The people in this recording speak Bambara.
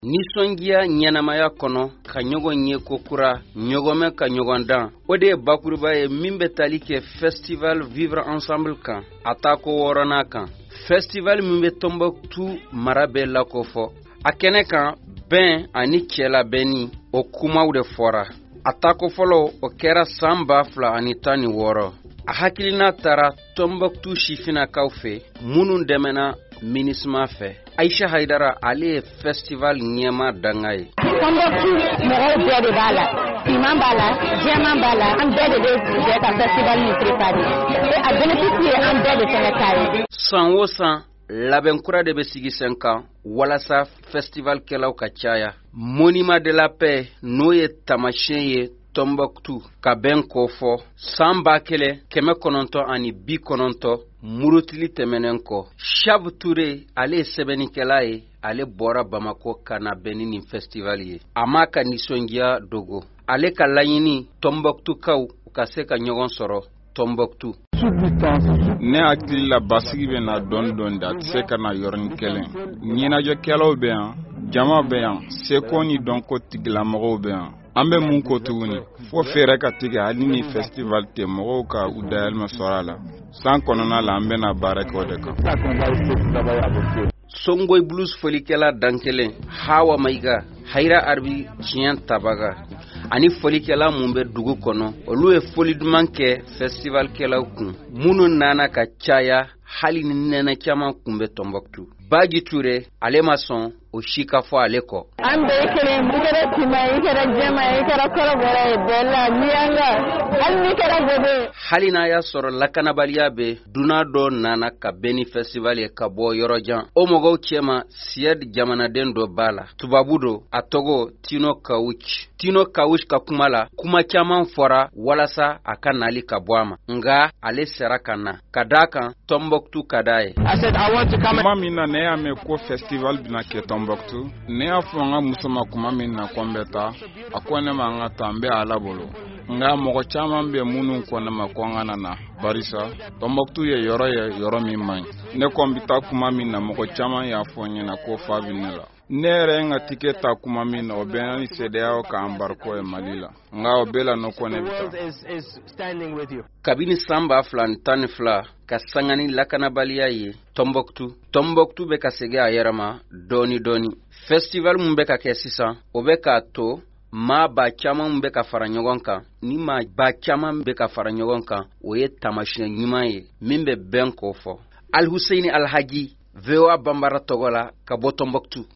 Nisongiya ɲɛnamaya kɔnɔ ka ɲɔgɔn ye kokura ɲɔgɔnmɛ ka ɲɔgɔn dan o de ye bakuruba ye min bɛ tali kɛ festival vivre ensemble kan a ta ko wɔɔrɔnan kan festival min bɛ Tombouctou mara bɛɛ lakɔfɔ a kɛnɛ kan bɛn ani cɛlabɛnni o kumaw de fɔra a ta ko fɔlɔ o kɛra san 2016 a hakilina taara Tombouctou sifinakaw fɛ minnu dɛmɛna MINUSMA fɛ Aïcha Haïdara ale ye festival ɲɛma danga ye Tombouctou mɔgɔw bɛɛ de b'a la finman b'a la jɛman b'a la an bɛɛ de bɛ jɛ ka festival min préparer et a bénéfice ye an bɛɛ de fɛnɛ ta ye san o san labɛn kura de bɛ sigi sen kan walasa festival kɛlaw ka caya monument de la paix n'o ye tamasiyɛn ye Tombouctou ka bɛn kɔfɔ san 1990 murutili tɛmɛnen kɔ Chab Touré ale ye sɛbɛnnikɛla ye ale bɔra Bamako ka na bɛnni ni festival ye a ma ka nisɔndiya dogo ale ka laɲini Tombouctoukaw ka se ka ɲɔgɔn sɔrɔ Tombouctou ne hakili la basigi bɛ na dɔɔni dɔɔni da tɛ se ka na yɔrɔnin kelen ɲɛnajɛkɛlaw bɛ yan jama bɛ yan seko ni dɔnko tigilamɔgɔw bɛ yan an bɛ mun ko tuguni fo fɛrɛ ka tigɛ hali ni festival tɛ mɔgɔw ka u dayɛlɛma sɔrɔ a la san kɔnɔna la an bɛna baara kɛ o de kan Songoy Blues folikɛla dankelen Hawa Maiga Hayra Arbi Tiɲɛ Tabaga ani folikɛla mun bɛ dugu kɔnɔ olu ye foli duman kɛ festival kɛlaw kun minnu nana ka caya hali ni nɛnɛ caman kun bɛ Tombouctou Baji Touré ale ma sɔn o si ka fɔ ale kɔ an bɛɛ kelen i kɛra tima i kɛra jɛma i kɛra kɔrɔbɔrɔ ye bɛɛ la miyanga hali ni kɛra gobe hali n'a y'a sɔrɔ lakanabaliya bɛ dunan dɔ nana ka bɛn ni festival ye ka bɔ yɔrɔjan o mɔgɔw cɛma Suède jamanaden dɔ b'a la tubabu do a tɔgɔ Tino Kauch ka kuma la kuma caman fɔra walasa a ka nali ka bɔ a ma nga ale sera ka na ka d'a kan Tombouctou ka d'a ye kuma min na ne y'a mɛn ko festival bɛna kɛ Tombouctou ne y'a fɔ n ka muso ma kuma min na ko n bɛ taa a ko ne ma n ka taa n bɛ Ala bolo nga mɔgɔ caman bɛ minnu ko ne ma ko n kana na barisa Tombouctou ye yɔrɔ min man ɲi ne ko n bɛ taa kuma min na mɔgɔ caman y'a fɔ n ɲɛna ko fa bɛ ne la ne yɛrɛ n ka tike ta kuma min na o bɛ ni CEDEAO ka embargo ye Mali la nga o bɛɛ la ne ko ne bɛ taa kabini san 2012 ka sangani lakanabaliya ye Tombouctou bɛ ka segin a yɛrɛ ma dɔɔni dɔɔni festival mun bɛ ka kɛ sisan o bɛ ka to maa ba caman bɛ ka fara ɲɔgɔn kan ni maa ba caman bɛ ka fara ɲɔgɔn kan o ye tamasiyɛn ɲuman ye min bɛ bɛn kofɔ Al Husseini Alhaji VOA Bambara tɔgɔ la ka bɔ Tombouctou